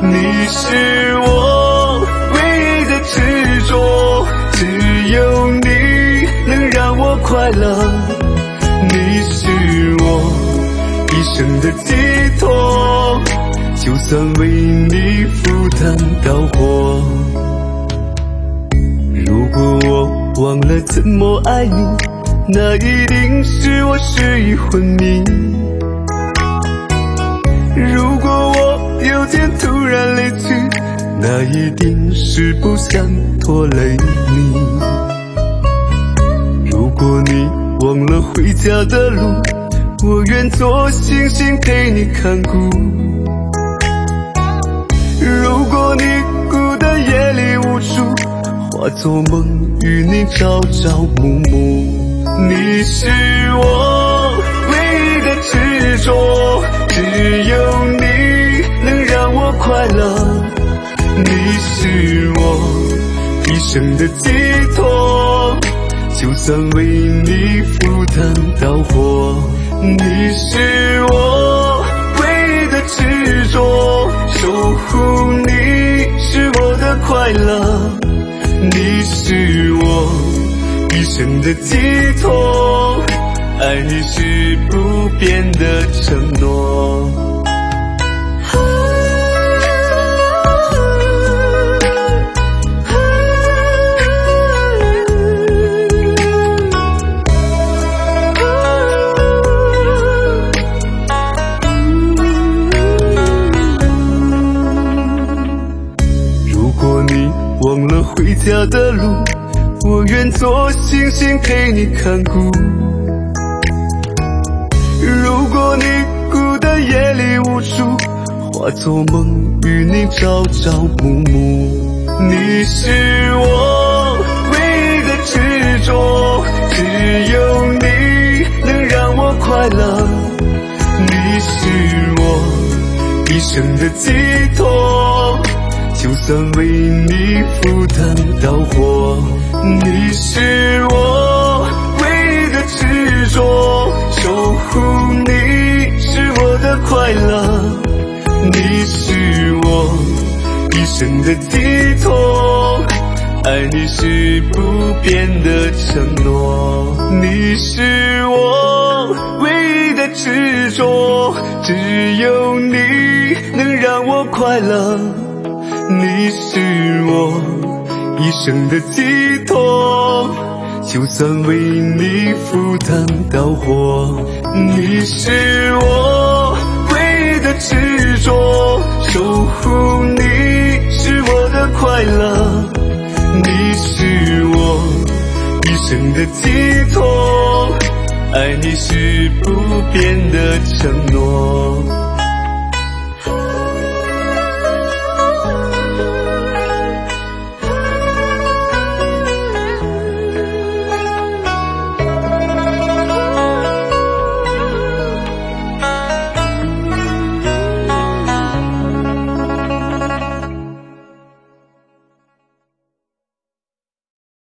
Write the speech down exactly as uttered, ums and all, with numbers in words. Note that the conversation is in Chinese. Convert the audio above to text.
你是我唯一的执着，只有你能让我快乐，你是我一生的寄托，就算为你赴汤蹈火。如果我忘了怎么爱你，那一定是我失忆昏迷。如果我有天突然离去，那一定是不想拖累你。如果你忘了回家的路，我愿做星星陪你看顾。如果你孤单夜里无助，化作梦与你朝朝暮暮。你是我唯一的执着，只有你能让我快乐，你是我一生的寄托，就算为你赴汤蹈火。你是我唯一的执着，守护你是我的快乐，你是我一生的寄托，爱你是不变的承诺。如果你忘了回家的路，我愿做星星陪你看顾。如果你孤单夜里无助，化作梦与你朝朝暮暮。你是我唯一的执着，只有你能让我快乐，你是我一生的寄托，就算为你赴汤蹈火。你是我唯一的执着，守护你是我的快乐，你是我一生的寄托，爱你是不变的承诺。你是我唯一的执着，只有你能让我快乐，你是我一生的寄托，就算为你赴汤蹈火。你是我唯一的执着，守护你是我的快乐，你是我一生的寄托，爱你是不变的承诺。